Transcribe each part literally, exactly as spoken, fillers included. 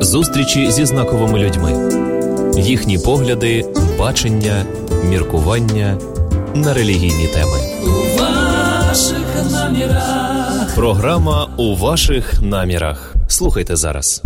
Зустрічі зі знаковими людьми. Їхні погляди, бачення, міркування на релігійні теми. У ваших намірах. Програма «У ваших намірах». Слухайте зараз.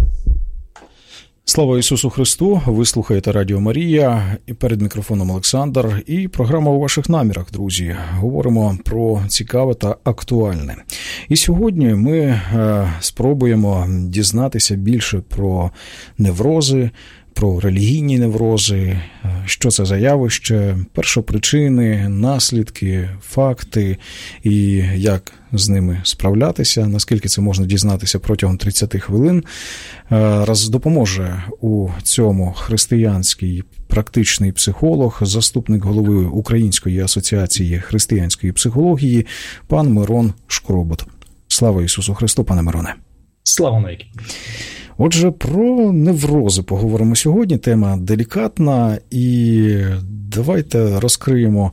Слава Ісусу Христу! Ви слухаєте Радіо Марія, і перед мікрофоном Олександр, і програма «У ваших намірах», друзі. Говоримо про цікаве та актуальне. І сьогодні ми е, спробуємо дізнатися більше про неврози, про релігійні неврози, що це за явище, першопричини, наслідки, факти і як з ними справлятися, наскільки це можна дізнатися протягом тридцять хвилин. Раз допоможе у цьому християнський практичний психолог, заступник голови Української асоціації християнської психології, пан Мирон Шкробот. Слава Ісусу Христу, пане Мироне! Слава навіки! Отже, про неврози поговоримо сьогодні. Тема делікатна, і давайте розкриємо,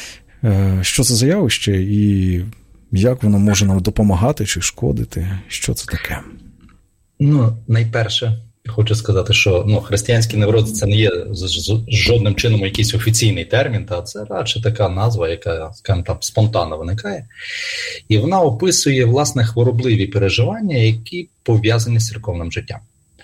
що це за явище і як воно може нам допомагати чи шкодити. Що це таке? Ну, найперше, хочу сказати, що ну, християнський невроз – це не є жодним чином якийсь офіційний термін, та це радше така назва, яка, скажімо, там спонтанно виникає. І вона описує, власне, хворобливі переживання, які пов'язані з церковним життям.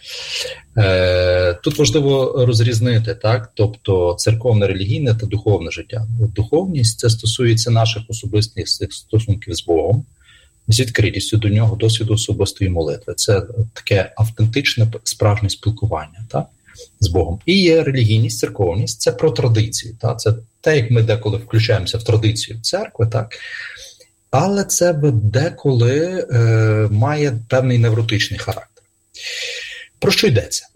Е, тут важливо розрізнити, так, тобто церковне, релігійне та духовне життя. Духовність – це стосується наших особистих стосунків з Богом, з відкритістю до нього, досвіду особистої молитви. Це таке автентичне, справжнє спілкування, так, з Богом. І є релігійність, церковність – це про традицію. Так? Це те, як ми деколи включаємося в традицію церкви, так? Але це деколи е, має певний невротичний характер. Про що йдеться?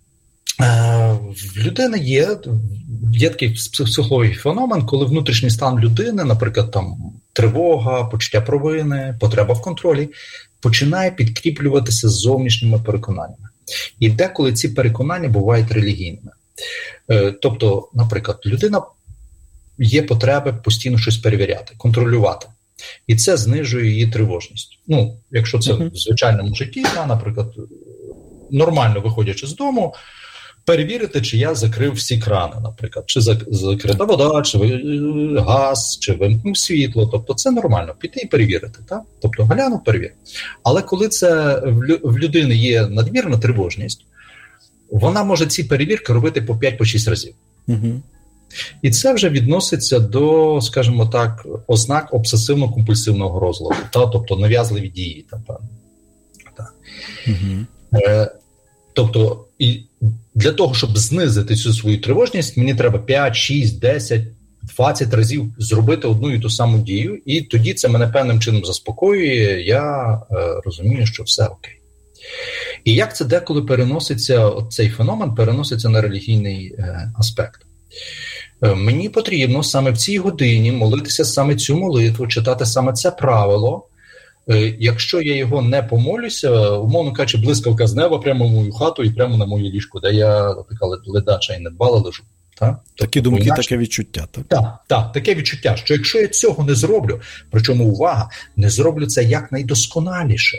Е, в людини є, є такий психологічний феномен, коли внутрішній стан людини, наприклад, там тривога, почуття провини, потреба в контролі, починає підкріплюватися з зовнішніми переконаннями. І деколи ці переконання бувають релігійними. Е, тобто, наприклад, людина є потреби постійно щось перевіряти, контролювати. І це знижує її тривожність. Ну, якщо це uh-huh. в звичайному житті, та, наприклад, нормально виходячи з дому, перевірити, чи я закрив всі крани, наприклад, чи закрита вода, чи газ, чи вимкнув світло. Тобто це нормально, піти і перевірити. Так? Тобто глянув, перевір. Але коли це в людини є надмірна тривожність, вона може ці перевірки робити по п'ять шість разів. Uh-huh. І це вже відноситься до, скажімо так, ознак обсесивно-компульсивного розладу, та, тобто нав'язливі дії. Та, та. Uh-huh. Е, тобто, і для того, щоб знизити цю свою тривожність, мені треба п'ять, шість, десять, двадцять разів зробити одну і ту саму дію, і тоді це мене певним чином заспокоює, я е, розумію, що все окей. І як це деколи переноситься, цей феномен переноситься на релігійний е, аспект. Мені потрібно саме в цій годині молитися саме цю молитву, читати саме це правило. Якщо я його не помолюся, умовно кажучи, блискавка з неба прямо в мою хату і прямо на моє ліжко, де я така ледача і недбала лежу. Так? Такі думки, інакше... таке відчуття. Так? Так, так, таке відчуття, що якщо я цього не зроблю, причому, увага, не зроблю це якнайдосконаліше.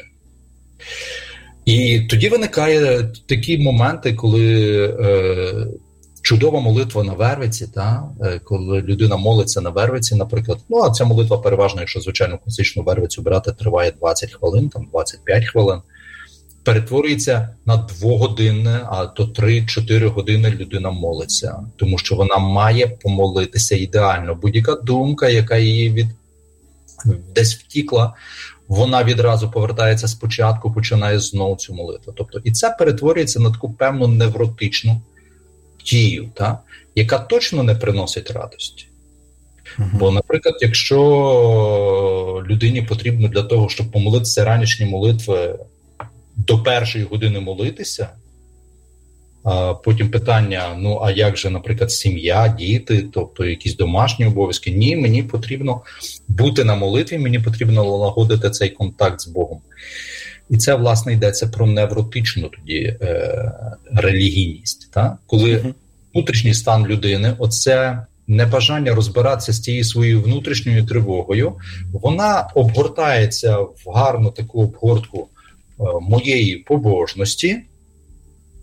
І тоді виникає такі моменти, коли... Е... чудова молитва на вервиці, та, коли людина молиться на вервиці, наприклад, ну, а ця молитва переважно, якщо звичайно класичну вервицю брати, триває двадцять хвилин, там двадцять п'ять хвилин, перетворюється на двогодинне, а то три-чотири години людина молиться, тому що вона має помолитися ідеально. Будь-яка думка, яка її від... десь втікла, вона відразу повертається спочатку, починає знову цю молитву. Тобто, і це перетворюється на таку певну невротичну дію, та, яка точно не приносить радості. Uh-huh. Бо, наприклад, якщо людині потрібно для того, щоб помолитися ранішні молитви до першої години молитися, а потім питання, ну, а як же, наприклад, сім'я, діти, тобто якісь домашні обов'язки? Ні, мені потрібно бути на молитві, мені потрібно налагодити цей контакт з Богом. І це, власне, йдеться про невротичну тоді е, релігійність. Та? Коли uh-huh. внутрішній стан людини, оце небажання розбиратися з тією своєю внутрішньою тривогою, вона обгортається в гарну таку обгортку е, моєї побожності,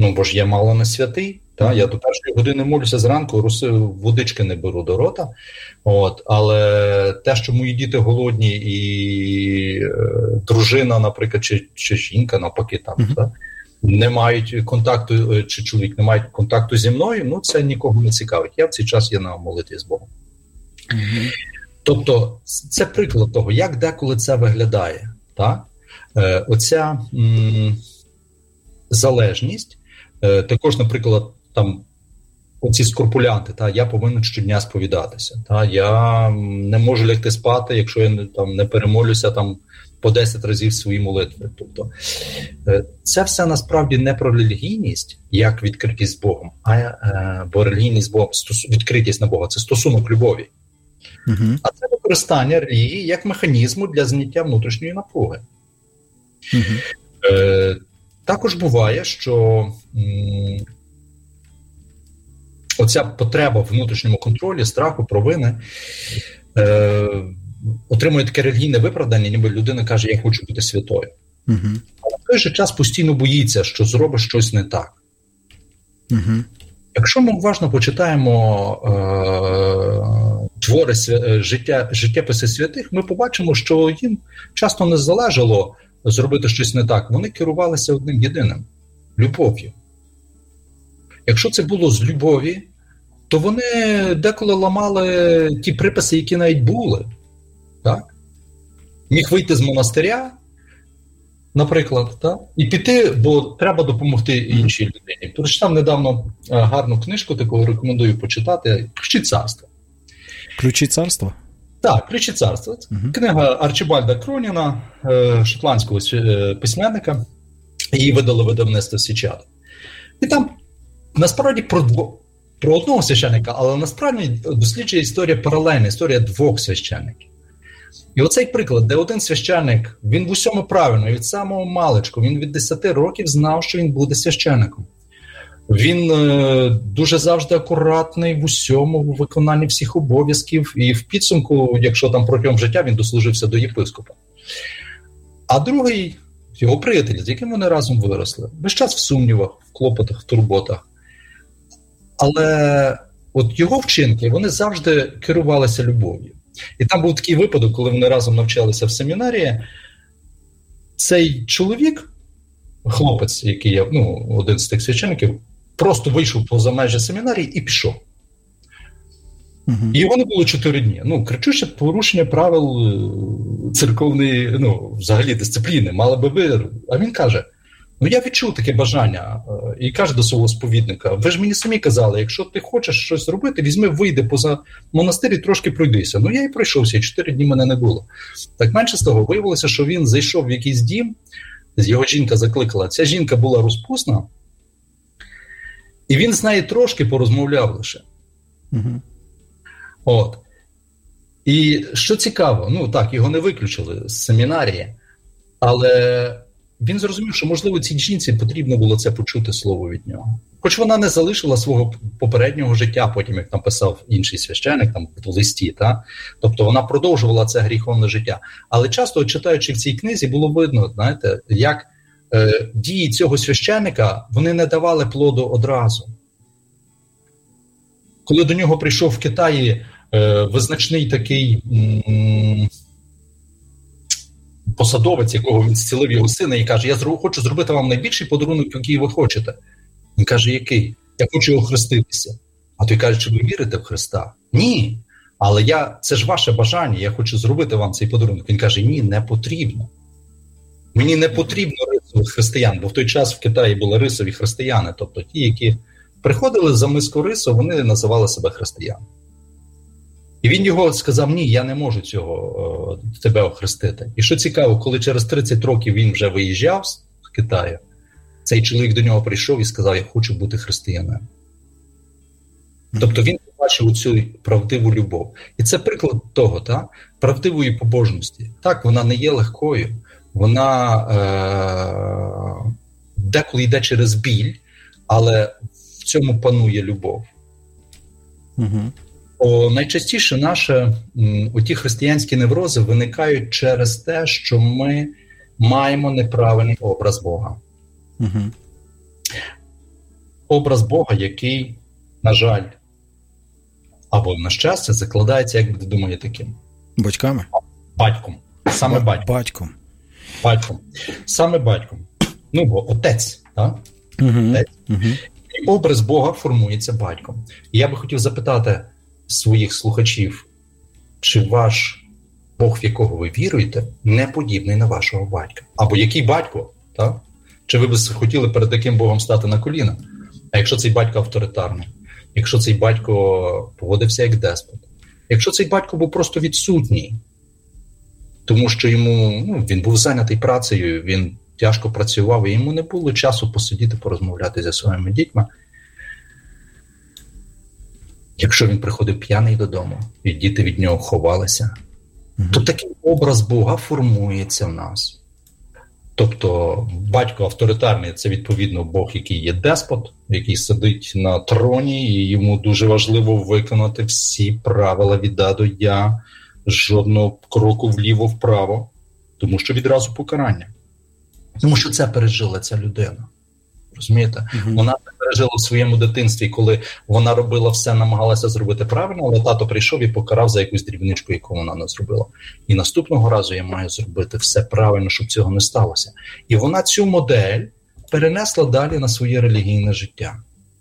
Ну, бо ж я мало не святий, та? Я до першої години молюся зранку, водички не беру до рота. От, але те, що мої діти голодні і е, дружина, наприклад, чи, чи жінка, навпаки, там, mm-hmm. та? не мають контакту, чи чоловік не мають контакту зі мною, ну це нікого не цікавить. Я в цей час є на молитві з Богом. Mm-hmm. Тобто, це приклад того, як деколи це виглядає. Так? Е, оця м, залежність, е, також, наприклад, там, оці скрупулянти, та, я повинен щодня сповідатися. Та, я не можу лягти спати, якщо я там, не перемолюся там, по десять разів свої молитви. Тобто, е, це все насправді не про релігійність, як відкритість з Богом, а е, бо релігійність з Богом, стос, відкритість на Бога – це стосунок любові. Uh-huh. А це використання релігії як механізму для зняття внутрішньої напруги. Uh-huh. Е, також буває, що м, оця потреба в внутрішньому контролі, страху, провини е, отримує таке релігійне виправдання, ніби людина каже, я хочу бути святою. Uh-huh. Але в той же час постійно боїться, що зробить щось не так. Uh-huh. Якщо ми уважно почитаємо е, твори життя, життєписи святих, ми побачимо, що їм часто не залежало зробити щось не так. Вони керувалися одним єдиним – любов'ю. Якщо це було з любові, то вони деколи ламали ті приписи, які навіть були. Так? Міг вийти з монастиря, наприклад, так? І піти, бо треба допомогти іншій людині. Прочитав недавно гарну книжку, таку рекомендую почитати «Ключі царства». «Ключі царства»? Так, «Ключі царства». Uh-huh. Книга Арчібальда Кроніна, шотландського письменника. Її видало видавництво «Січат». І там насправді про, дво... про одного священника, але насправді досліджує історія паралельна, історія двох священників. І оцей приклад, де один священник, він в усьому правильно, від самого маличку, він від десяти років знав, що він буде священником. Він е, дуже завжди акуратний в усьому, в виконанні всіх обов'язків, і в підсумку, якщо там протягом життя, він дослужився до єпископа. А другий, його приятель, з яким вони разом виросли, весь час в сумнівах, в клопотах, в турботах. Але от його вчинки, вони завжди керувалися любов'ю. І там був такий випадок, коли вони разом навчалися в семінарії. Цей чоловік, хлопець, який є, ну, один з тих священиків, просто вийшов поза межі семінарії і пішов. Uh-huh. І його не було чотири дні. Ну, кричуще порушення правил церковної, ну, взагалі дисципліни, мали би ви. А він каже, ну я відчув таке бажання. І каже до свого сповідника, ви ж мені самі казали, якщо ти хочеш щось робити, візьми, вийди поза монастир і трошки пройдися. Ну я і пройшовся, і чотири дні мене не було. Так менше з того, виявилося, що він зайшов в якийсь дім, його жінка закликала. Ця жінка була розпусна, і він з нею трошки порозмовляв лише. Угу. От. І що цікаво, ну так, його не виключили з семінарії, але він зрозумів, що, можливо, цій жінці потрібно було це почути слово від нього. Хоч вона не залишила свого попереднього життя, потім, як написав інший священик, там, в листі, та? Тобто вона продовжувала це гріховне життя. Але часто, читаючи в цій книзі, було видно, знаєте, як е, дії цього священика, вони не давали плоду одразу. Коли до нього прийшов в Китаї е, визначний такий м- посадовець, якого він зцілив його сина, і каже, я хочу зробити вам найбільший подарунок, який ви хочете. Він каже, який? Я хочу охреститися. А той каже, чи ви вірите в Христа? Ні. Але я, це ж ваше бажання, я хочу зробити вам цей подарунок. Він каже, ні, не потрібно. Мені не потрібно рисових християн, бо в той час в Китаї були рисові християни, тобто ті, які приходили за миску рису, вони називали себе християни. І він його сказав, ні, я не можу цього е, тебе охрестити. І що цікаво, коли через тридцять років він вже виїжджав з Китаю, цей чоловік до нього прийшов і сказав, я хочу бути християнином. Mm-hmm. Тобто він побачив цю правдиву любов. І це приклад того, та? Правдивої побожності. Так, вона не є легкою, вона е- деколи йде через біль, але в цьому панує любов. Mm-hmm. О, найчастіше наші оті християнські неврози виникають через те, що ми маємо неправильний образ Бога. Угу. образ Бога, який, на жаль, або на щастя, закладається, як ви думаєте, ким? Батьками? Батьком. Саме Ба- батьком. Батьком. Батьком. Саме батьком. Ну, бо отець, так? Угу. Отець. Угу. І образ Бога формується батьком. І я би хотів запитати своїх слухачів, чи ваш Бог, в якого ви віруєте, не подібний на вашого батька? Або який батько, так? Чи ви б хотіли перед таким Богом стати на коліна? А якщо цей батько авторитарний? Якщо цей батько поводився як деспот? Якщо цей батько був просто відсутній? Тому що йому, ну, він був зайнятий працею, він тяжко працював, і йому не було часу посидіти, порозмовляти зі своїми дітьми. Якщо він приходив п'яний додому, і діти від нього ховалися, mm-hmm. то такий образ Бога формується в нас. Тобто батько авторитарний – це, відповідно, Бог, який є деспот, який сидить на троні, і йому дуже важливо виконати всі правила від А до Я, жодного кроку вліво-вправо, тому що відразу покарання. Тому що це пережила ця людина. Розумієте? Mm-hmm. Вона це пережила в своєму дитинстві, коли вона робила все, намагалася зробити правильно, але тато прийшов і покарав за якусь дрібничку, яку вона не зробила. І наступного разу я маю зробити все правильно, щоб цього не сталося. І вона цю модель перенесла далі на своє релігійне життя.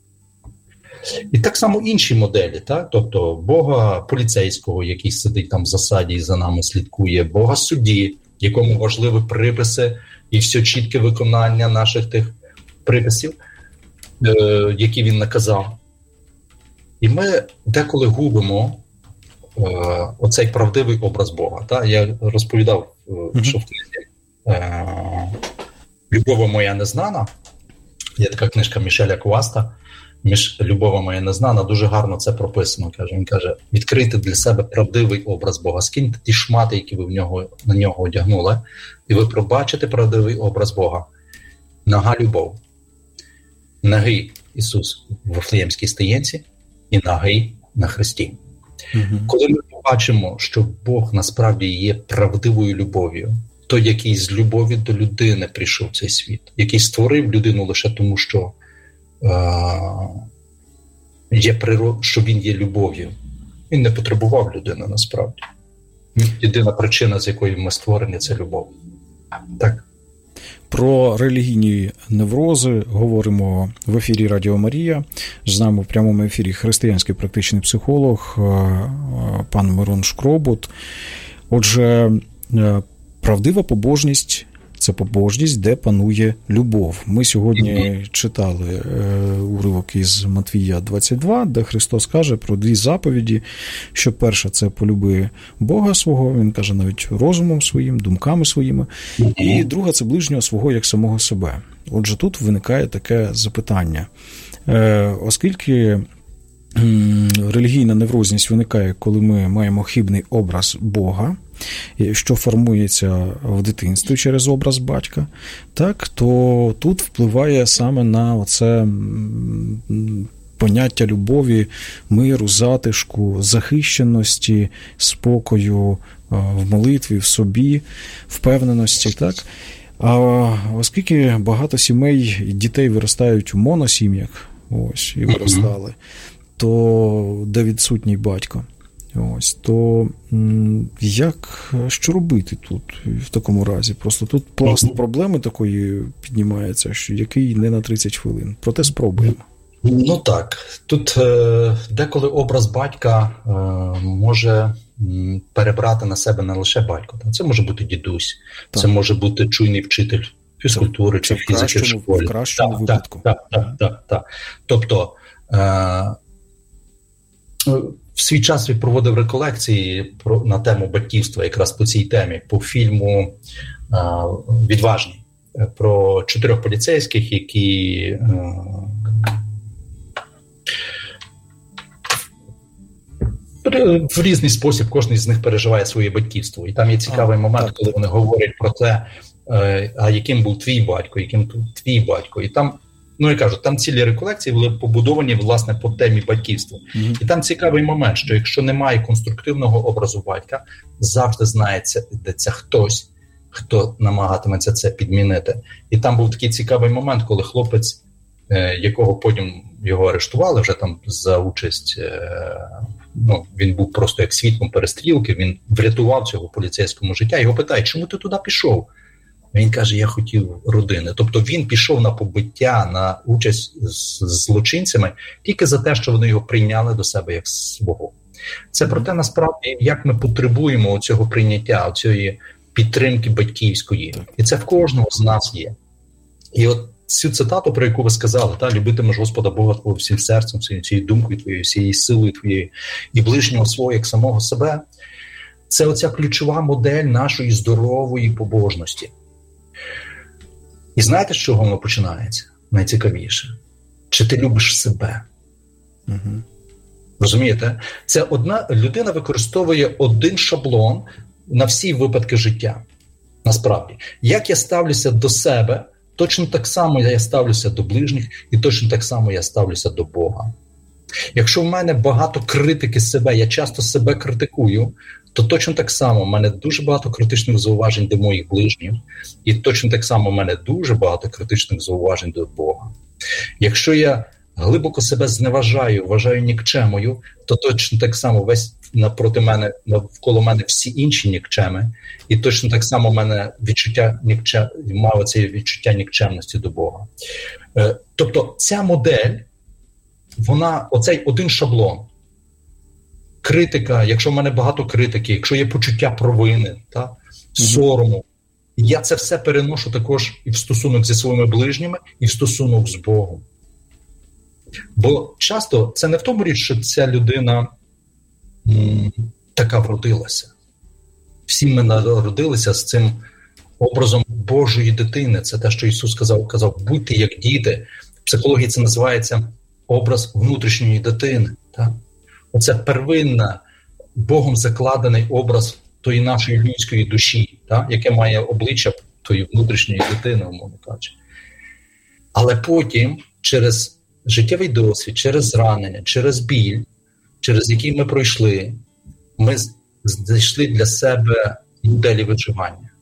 І так само інші моделі, так? Тобто Бога поліцейського, який сидить там в засаді і за нами слідкує, Бога судді, якому важливі приписи і все чітке виконання наших тих приписів, е, які він наказав. І ми деколи губимо е, оцей правдивий образ Бога. Так? Я розповідав, е, mm-hmm. що в книзі е, «Любова моя незнана», є така книжка Мішеля Куаста, «Любова моя незнана», дуже гарно це прописано. Каже. Він каже, відкрийте для себе правдивий образ Бога, скиньте ті шмати, які ви в нього, на нього одягнули, і ви пробачите правдивий образ Бога. Нага любов. Нагий Ісус в Вифлеємській стаєнці і нагий на хресті. Угу. Коли ми побачимо, що Бог насправді є правдивою любов'ю, то який з любові до людини прийшов в цей світ, який створив людину лише тому, що, е- є природ... що він є любов'ю. Він не потребував людини насправді. Єдина причина, з якої ми створені, це любов. Так. Про релігійні неврози говоримо в ефірі Радіо Марія. З нами в прямому ефірі християнський практичний психолог пан Мирон Шкробут. Отже, правдива побожність – це побожність, де панує любов. Ми сьогодні читали уривок із Матвія двадцять два, де Христос каже про дві заповіді, що перша – це полюби Бога свого, він каже навіть розумом своїм, думками своїми, і друга – це ближнього свого як самого себе. Отже, тут виникає таке запитання. Оскільки релігійна неврозність виникає, коли ми маємо хибний образ Бога, що формується в дитинстві через образ батька, так, то тут впливає саме на оце поняття любові, миру, затишку, захищеності, спокою в молитві, в собі, впевненості, так. А оскільки багато сімей і дітей виростають у моносім'ях, ось, і виростали, то де відсутній батько. Ось, то як, що робити тут в такому разі? Просто тут пласт проблеми такої піднімається, що який не на тридцять хвилин. Проте спробуємо. Ну так, тут е, деколи образ батька е, може перебрати на себе не лише батько. Це може бути дідусь, так. Це може бути чуйний вчитель фізкультури чи фізики в школі. В кращому так, випадку. Так, так, так, так, так. Тобто, е, в свій час він проводив реколекції про, на тему батьківства, якраз по цій темі, по фільму а, «Відважний», про чотирьох поліцейських, які а, в різний спосіб кожен з них переживає своє батьківство. І там є цікавий а, момент, так. коли вони говорять про те, а яким був твій батько, яким був твій батько. І там, ну, я кажу, там цілі реколекції були побудовані, власне, по темі батьківства. Mm-hmm. І там цікавий момент, що якщо немає конструктивного образу батька, завжди знається, де це хтось, хто намагатиметься це підмінити. І там був такий цікавий момент, коли хлопець якого потім його арештували вже там за участь, ну, він був просто як свідком перестрілки, він врятував цього поліцейському життя. Його питають, чому ти туди пішов? Він каже, я хотів родини. Тобто він пішов на побиття, на участь з злочинцями тільки за те, що вони його прийняли до себе як свого. Це про те, насправді, як ми потребуємо цього прийняття, цієї підтримки батьківської. І це в кожного з нас є. І от цю цитату, про яку ви сказали, та, любитимеш Господа Бога твого всім серцем, всією думкою твоєю, всією силою твоєю і ближнього свого, як самого себе, це оця ключова модель нашої здорової побожності. І знаєте, з чого воно починається? Найцікавіше. Чи ти любиш себе? Угу. Розумієте? Це одна людина використовує один шаблон на всі випадки життя. Насправді. Як я ставлюся до себе, точно так само я ставлюся до ближніх, і точно так само я ставлюся до Бога. Якщо в мене багато критики себе, я часто себе критикую, то точно так само в мене дуже багато критичних зауважень до моїх ближніх, і точно так само в мене дуже багато критичних зауважень до Бога. Якщо я глибоко себе зневажаю, вважаю нікчемою, то точно так само весь напроти мене, навколо мене всі інші нікчеми, і точно так само в мене відчуття нікчем, мало це відчуття нікчемності до Бога. Тобто ця модель, вона, оцей один шаблон, критика, якщо в мене багато критики, якщо є почуття провини, та, сорому, я це все переношу також і в стосунок зі своїми ближніми, і в стосунок з Богом. Бо часто це не в тому річ, що ця людина м, така вродилася. Всі ми народилися з цим образом Божої дитини. Це те, що Ісус сказав, казав, будьте як діти. В психології це називається образ внутрішньої дитини. Так? Оце первинна, Богом закладений образ тої нашої людської душі, так? Яке має обличчя тої внутрішньої дитини, умовно кажучи. Але потім, через життєвий досвід, через зранення, через біль, через який ми пройшли, ми знайшли для себе моделі виживання.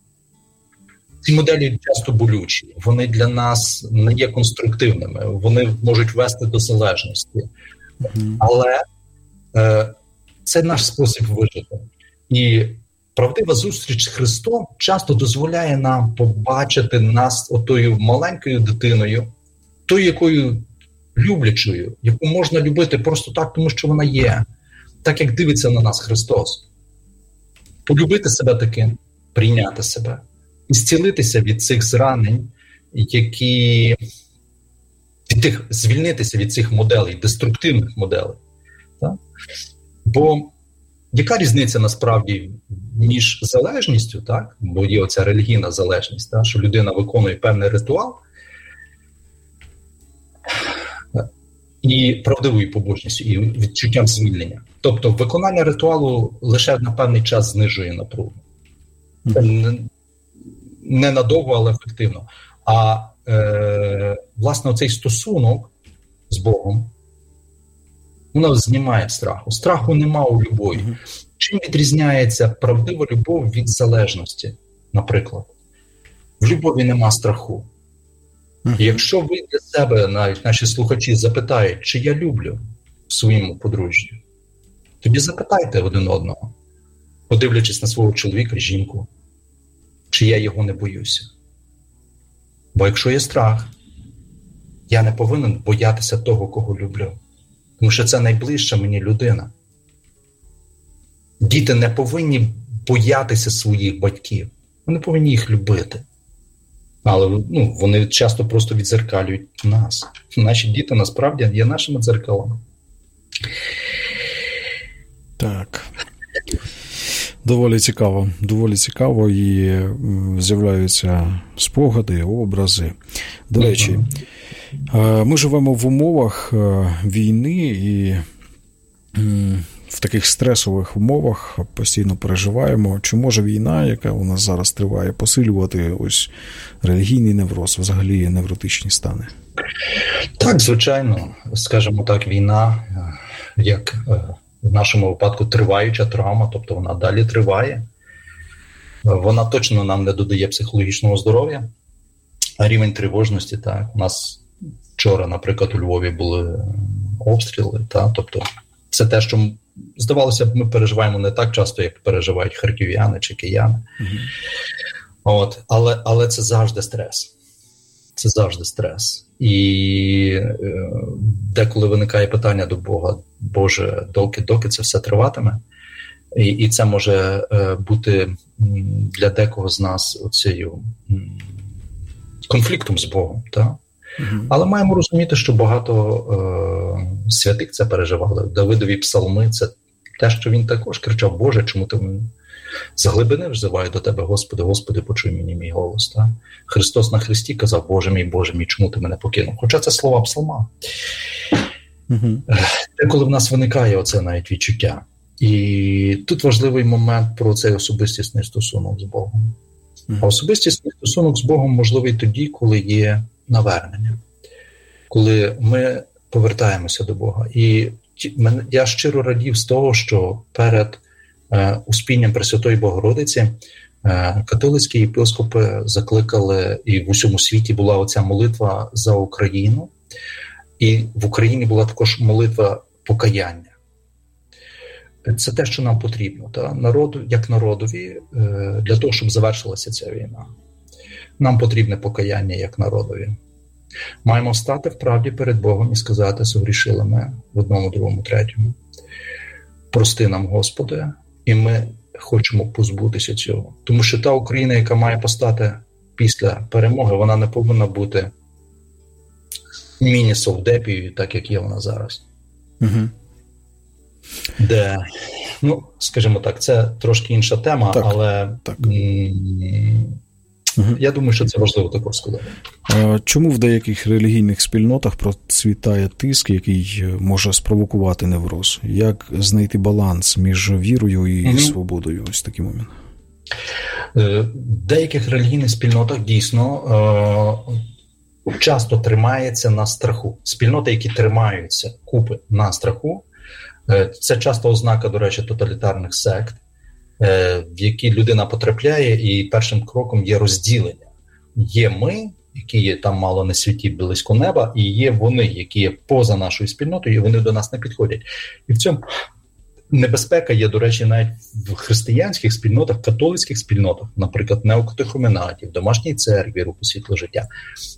Ці моделі часто болючі, вони для нас не є конструктивними, вони можуть вести до залежності. Mm-hmm. Але е, це наш спосіб вижити. І правдива зустріч з Христом часто дозволяє нам побачити нас отою маленькою дитиною, тою, якою люблячою, яку можна любити просто так, тому що вона є, так як дивиться на нас Христос. Полюбити себе таким, прийняти себе і зцілитися від цих зранень, які від тих, звільнитися від цих моделей, деструктивних моделей. Так? Бо яка різниця насправді між залежністю, так? Бо є оця релігійна залежність, так? Що людина виконує певний ритуал, і правдивою побожністю, і відчуттям звільнення. Тобто виконання ритуалу лише на певний час знижує напругу. Не, не надовго, але ефективно. А е, власне оцей стосунок з Богом, воно знімає страху. Страху нема у любові. Чим відрізняється правдива любов від залежності, наприклад? В любові нема страху. І якщо ви для себе, навіть наші слухачі, запитають, чи я люблю своєму подружжю, тоді запитайте один одного, подивлячись на свого чоловіка, жінку, чи я його не боюся. Бо якщо є страх, я не повинен боятися того, кого люблю. Тому що це найближча мені людина. Діти не повинні боятися своїх батьків. Вони повинні їх любити. Але ну, вони часто просто віддзеркалюють нас. Наші діти насправді є нашими дзеркалами. Так. Доволі цікаво. Доволі цікаво, і з'являються спогади, образи. До речі, ми живемо в умовах війни і в таких стресових умовах постійно переживаємо. Чи може війна, яка у нас зараз триває, посилювати ось релігійний невроз, взагалі невротичні стани? Так, звичайно. Скажімо так, війна, як в нашому випадку триваюча травма, тобто вона далі триває. Вона точно нам не додає психологічного здоров'я. А рівень тривожності, так, у нас вчора, наприклад, у Львові були обстріли, та? Тобто це те, що здавалося б, ми переживаємо не так часто, як переживають харків'яни чи кияни. Mm-hmm. От, але, але це завжди стрес. Це завжди стрес. І е, деколи виникає питання до Бога: Боже, доки, доки це все триватиме? І, і це може е, бути для декого з нас оцею м, конфліктом з Богом. Так? Mm-hmm. Але маємо розуміти, що багато е, святих це переживали. Давидові псалми – це те, що він також кричав: Боже, чому ти мене з глибини взиваю до тебе, Господи, Господи, почуй мені мій голос. Так? Христос на хресті казав: Боже мій, Боже мій, чому ти мене покинув? Хоча це слова псалма. Mm-hmm. Деколи в нас виникає оце навіть відчуття. І тут важливий момент про цей особистісний стосунок з Богом. Mm-hmm. А особистісний стосунок з Богом можливий тоді, коли є навернення, коли ми повертаємося до Бога. І я щиро радів з того, що перед е, успінням Пресвятої Богородиці е, католицькі єпископи закликали, і в усьому світі була оця молитва за Україну, і в Україні була також молитва покаяння. Це те, що нам потрібно, та? Народу, як народові, е, для того, щоб завершилася ця війна. Нам потрібне покаяння як народові. Маємо стати в правді перед Богом і сказати: согрішили ми в одному, другому, третьому. Прости нам, Господи, і ми хочемо позбутися цього. Тому що та Україна, яка має постати після перемоги, вона не повинна бути міні-совдепією, так як є вона зараз. Угу. Де, ну, скажімо так, це трошки інша тема, так, але так. М- Угу. Я думаю, що це важливо також сказати. Чому в деяких релігійних спільнотах процвітає тиск, який може спровокувати невроз? Як знайти баланс між вірою і угу. свободою? Ось такий момент. В деяких релігійних спільнотах дійсно часто тримається на страху. Спільноти, які тримаються купи на страху, це часто ознака, до речі, тоталітарних сект, в які людина потрапляє, і першим кроком є розділення. Є ми, які є там мало не світі близько неба, і є вони, які є поза нашою спільнотою, і вони до нас не підходять. І в цьому небезпека є, до речі, навіть в християнських спільнотах, католицьких спільнотах, наприклад, неокатехуменаті, в домашній церкві, руху світло життя,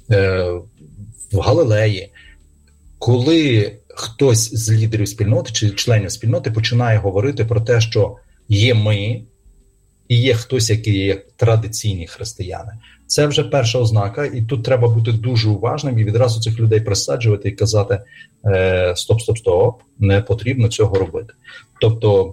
в Галилеї. Коли хтось з лідерів спільноти чи членів спільноти починає говорити про те, що є ми, і є хтось, який є традиційні християни. Це вже перша ознака, і тут треба бути дуже уважним і відразу цих людей присаджувати і казати: е, стоп, стоп, стоп, не потрібно цього робити. Тобто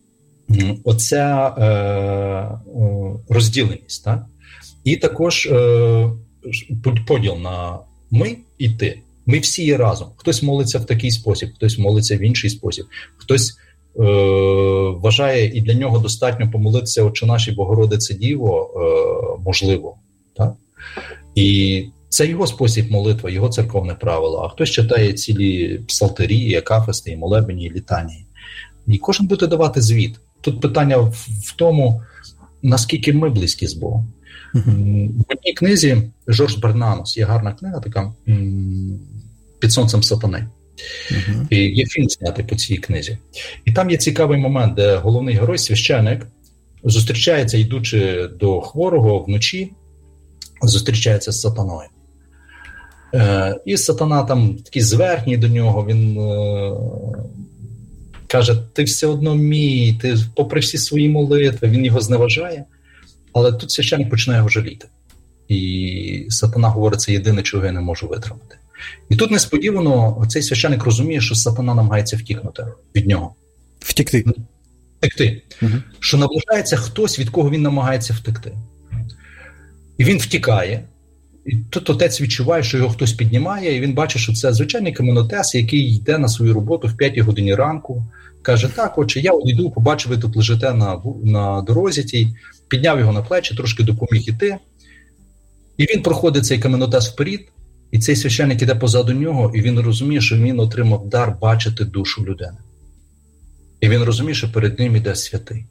оця е, розділеність. Так? І також е, поділ на ми і ти. Ми всі є разом. Хтось молиться в такий спосіб, хтось молиться в інший спосіб, хтось Е, вважає, і для нього достатньо помолитися Отче наш і Богородице Діво, е, можливо. Так? І це його спосіб молитви, його церковне правило. А хтось читає цілі псалтирі, акафисти, молебені, літанії. І кожен буде давати звіт. Тут питання в, в тому, наскільки ми близькі з Богом. Mm-hmm. В одній книзі Жорж Бернанос, є гарна книга така «Під сонцем сатани». Uh-huh. І є фільм знятий по цій книзі. І там є цікавий момент, де головний герой, священик, зустрічається, йдучи до хворого вночі, зустрічається з сатаною. Е, і сатана там такий зверхній до нього, він е, каже: ти все одно мій, ти попри всі свої молитви, він його зневажає. Але тут священик починає його жаліти. І сатана говорить: це єдине, чого я не можу витримати. І тут несподівано цей священик розуміє, що сатана намагається втікнути від нього. Втекти. Втекти. Угу. Що наближається хтось, від кого він намагається втекти. І він втікає. І тут отець відчуває, що його хтось піднімає, і він бачить, що це звичайний каменотес, який йде на свою роботу в п'ятій годині ранку. Каже: так, отче, я йду, побачив, ви тут лежите на, на дорозі тій. Підняв його на плечі, трошки допоміг іти. І він проходить цей каменотес вперед. І цей священник іде позаду нього, і він розуміє, що він отримав дар бачити душу людини. І він розуміє, що перед ним іде святий.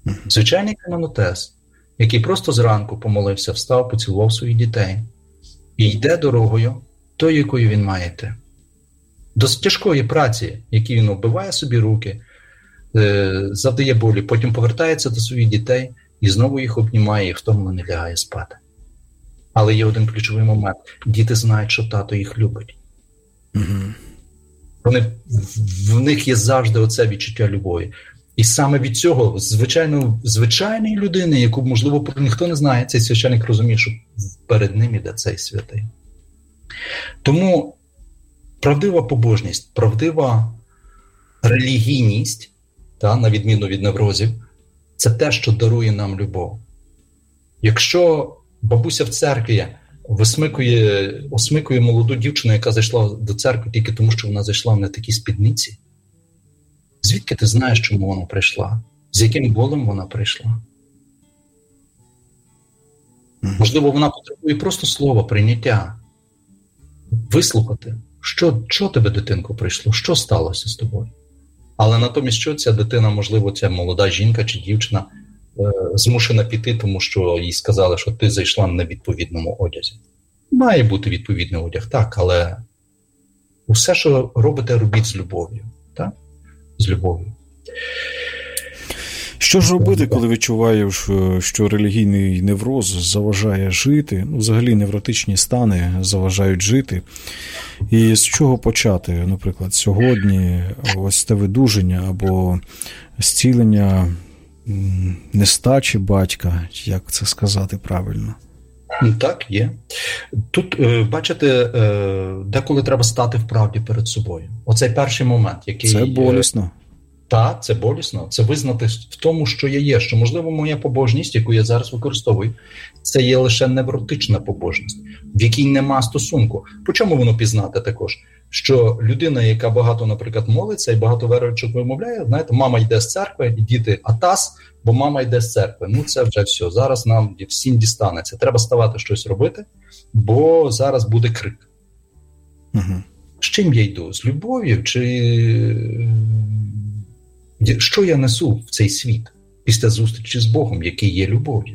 Звичайний каменотес, який просто зранку помолився, встав, поцілував своїх дітей, і йде дорогою, тою, якою він має йти. До тяжкої праці, якій він вбиває собі руки, завдає болі, потім повертається до своїх дітей і знову їх обнімає, і втомлений лягає спати. Але є один ключовий момент. Діти знають, що тато їх любить. Угу. Вони, в них є завжди оце відчуття любові. І саме від цього, звичайно, звичайної людини, яку, можливо, ніхто не знає, цей священник розуміє, що перед ним іде цей святий. Тому правдива побожність, правдива релігійність, та, на відміну від неврозів, це те, що дарує нам любов. Якщо бабуся в церкві висмикує, осмикує молоду дівчину, яка зайшла до церкви тільки тому, що вона зайшла в не такій спідниці, звідки ти знаєш, чому вона прийшла? З яким болем вона прийшла? Можливо, вона потребує просто слова, прийняття. Вислухати. Що, що тебе, дитинко, прийшло? Що сталося з тобою? Але натомість, що ця дитина, можливо, ця молода жінка чи дівчина е, змушена піти, тому що їй сказали, що ти зайшла на невідповідному одязі. Має бути відповідний одяг, так, але усе, що робите, робіть з любов'ю. Так? З любов'ю. Що ж робити, коли відчуваєш, що релігійний невроз заважає жити, ну, взагалі невротичні стани заважають жити? І з чого почати, наприклад, сьогодні ось те видуження або зцілення нестачі батька, як це сказати правильно? Так, є. Тут, бачите, деколи треба стати в правді перед собою. Оцей перший момент, який... Це болісно. Так, це болісно. Це визнати в тому, що я є. Що, можливо, моя побожність, яку я зараз використовую, це є лише невротична побожність, в якій нема стосунку. По чому воно пізнати також? Що людина, яка багато, наприклад, молиться і багато віруючих вимовляє, знаєте, мама йде з церкви, і діти атас, бо мама йде з церкви. Ну, це вже все. Зараз нам всім дістанеться. Треба ставати щось робити, бо зараз буде крик. Угу. З чим я йду? З любов'ю? Чи... Що я несу в цей світ після зустрічі з Богом, який є любов'ю?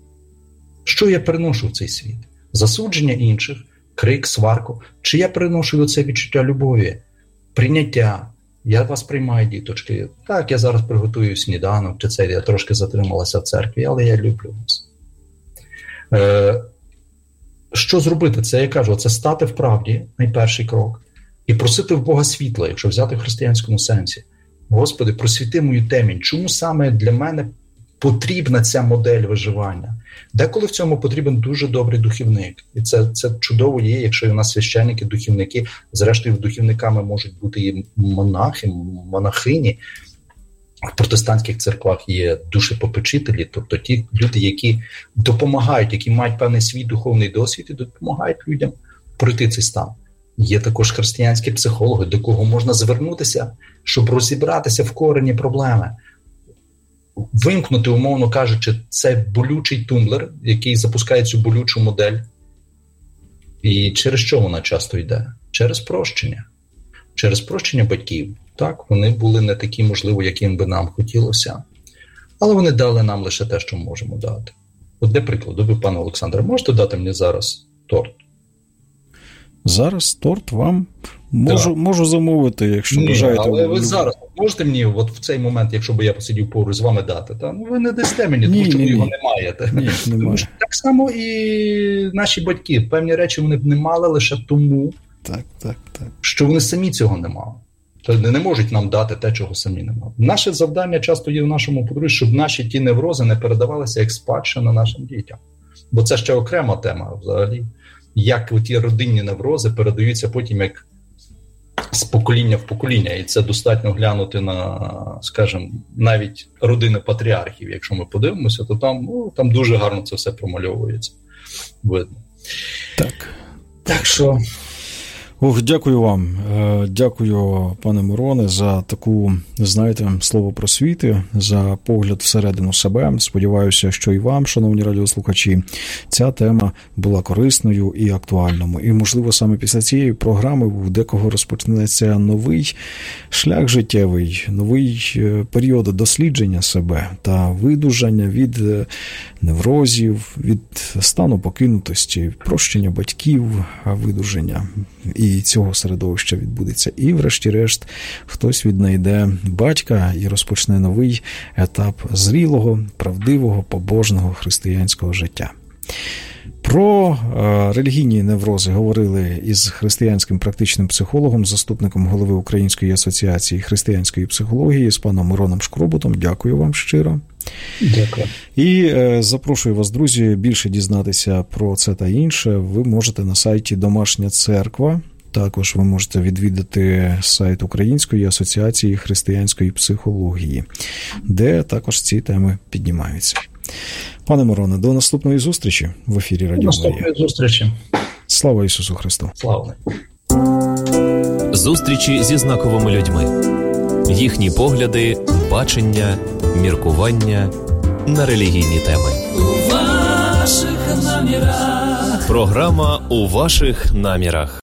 Що я приношу в цей світ? Засудження інших, крик, сварку? Чи я приношу оце відчуття любові, прийняття? Я вас приймаю, діточки. Так, я зараз приготую сніданок, чи це я трошки затрималася в церкві, але я люблю вас. Е, що зробити? Це, я кажу, це стати в правді, найперший крок, і просити в Бога світла, якщо взяти в християнському сенсі. Господи, просвіти мою темінь. Чому саме для мене потрібна ця модель виживання? Деколи в цьому потрібен дуже добрий духівник. І це, це чудово є, якщо у нас священники, духівники. Зрештою, духівниками можуть бути і монахи, монахині. В протестантських церквах є душепопечителі, тобто ті люди, які допомагають, які мають певний свій духовний досвід і допомагають людям пройти цей стан. Є також християнські психологи, до кого можна звернутися, щоб розібратися в корені проблеми. Вимкнути, умовно кажучи, цей болючий тумблер, який запускає цю болючу модель. І через що вона часто йде? Через прощення. Через прощення батьків. Так, вони були не такі, можливо, яким би нам хотілося. Але вони дали нам лише те, що можемо дати. От для прикладу, ви, пане Олександре, можете дати мені зараз торт? Зараз торт вам можу, можу замовити, якщо Ні, бажаєте. Але ви зараз можете мені от в цей момент, якщо б я посидів поруч з вами дати? Та? Ну ви не дасте мені, тому ні, що ні, ви його ні. не маєте. Ні, немає. Так само і наші батьки. Певні речі вони б не мали лише тому, так, так, так. що вони самі цього не мали. Тобто не можуть нам дати те, чого самі не мали. Наше завдання часто є в нашому подружжі, щоб наші ті неврози не передавалися як спадщина нашим дітям. Бо це ще окрема тема взагалі. Як ті родинні неврози передаються потім як з покоління в покоління. І це достатньо глянути на, скажімо, навіть родини патріархів. Якщо ми подивимося, то там, ну, там дуже гарно це все промальовується. Видно. Так. Так що... Ох, дякую вам. Дякую, пане Мироне, за таку, знаєте, слово просвіти, за погляд всередину себе. Сподіваюся, що і вам, шановні радіослухачі, ця тема була корисною і актуальною. І, можливо, саме після цієї програми у декого розпочнеться новий шлях життєвий, новий період дослідження себе та видужання від неврозів, від стану покинутості, прощення батьків, видуження. І цього середовища відбудеться. І, врешті-решт, хтось віднайде батька і розпочне новий етап зрілого, правдивого, побожного християнського життя. Про е, релігійні неврози говорили із християнським практичним психологом, заступником голови Української асоціації християнської психології, з паном Мироном Шкробутом. Дякую вам щиро. Дякую. І е, запрошую вас, друзі, більше дізнатися про це та інше. Ви можете на сайті «Домашня церква». Також ви можете відвідати сайт Української асоціації християнської психології, де також ці теми піднімаються. Пане Мироне, до наступної зустрічі в ефірі Радіо Марія. Наступної зустрічі. Слава Ісусу Христу! Слава! Зустрічі зі знаковими людьми. Їхні погляди, бачення, міркування на релігійні теми. У ваших намірах. Програма «У ваших намірах».